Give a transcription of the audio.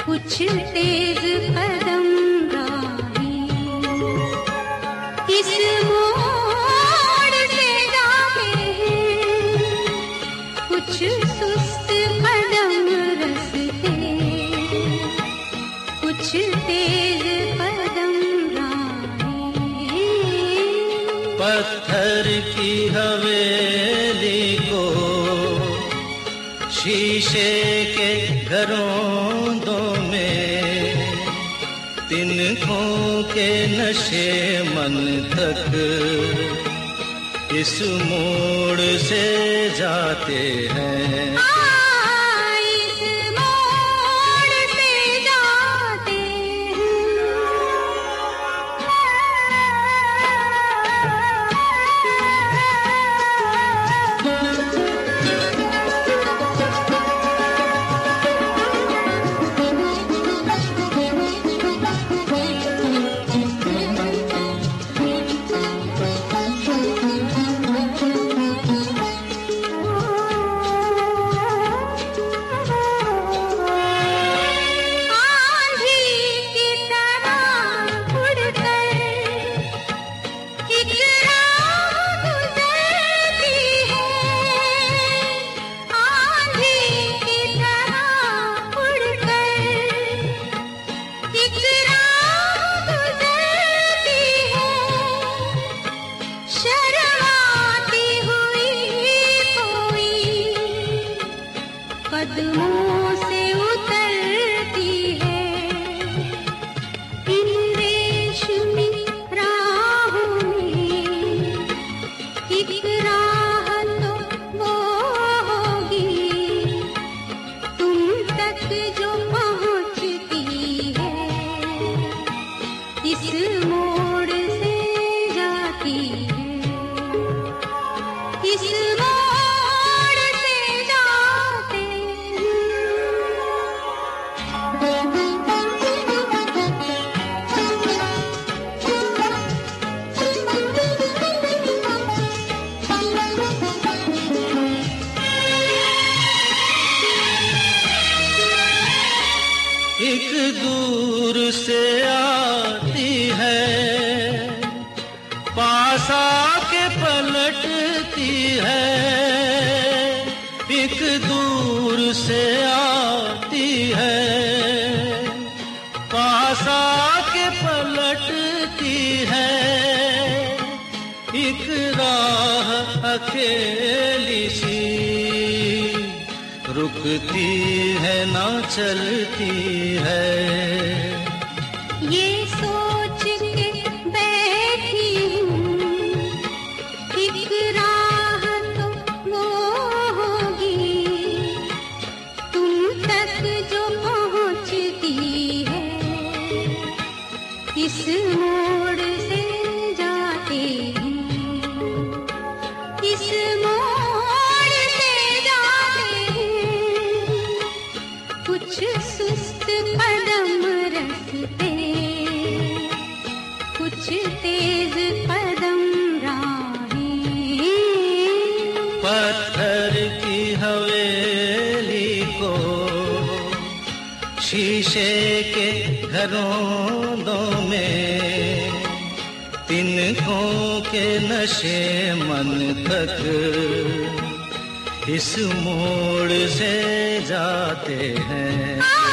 कुछ तेज कदम राही इस मोड़ से जाते हैं, कुछ सुस्त कदम रस्ते, कुछ तेज कदम राही। पत्थर की हवेली को शीशे के घरों में, तिनकों के नशे मन तक इस मोड़ से जाते हैं। कदमों से उतरती है इन रेशमी राहों में, एक राह तो वो होगी तुम तक जो पहुंचती है, इस मोड़ से जाती है, इस एक दूर से आती है, पास आके पलटती है, एक दूर से आती है, पास आके पलटती है, एक राह अकेली सी रुकती है ना चलती है। ये सोच के बैठी हूँ एक राह तो वो होगी तुम तक जो पहुँचती है, इस मोड़ से जाते हैं, इस मोड़ से जाते हैं, कुछ सुस्त कदम रस्ते, कुछ तेज कदम राही। पत्थर की हवेली को शीशे के घरों में, तिनकों के नशे मन तक इस मोड़ से जाते हैं।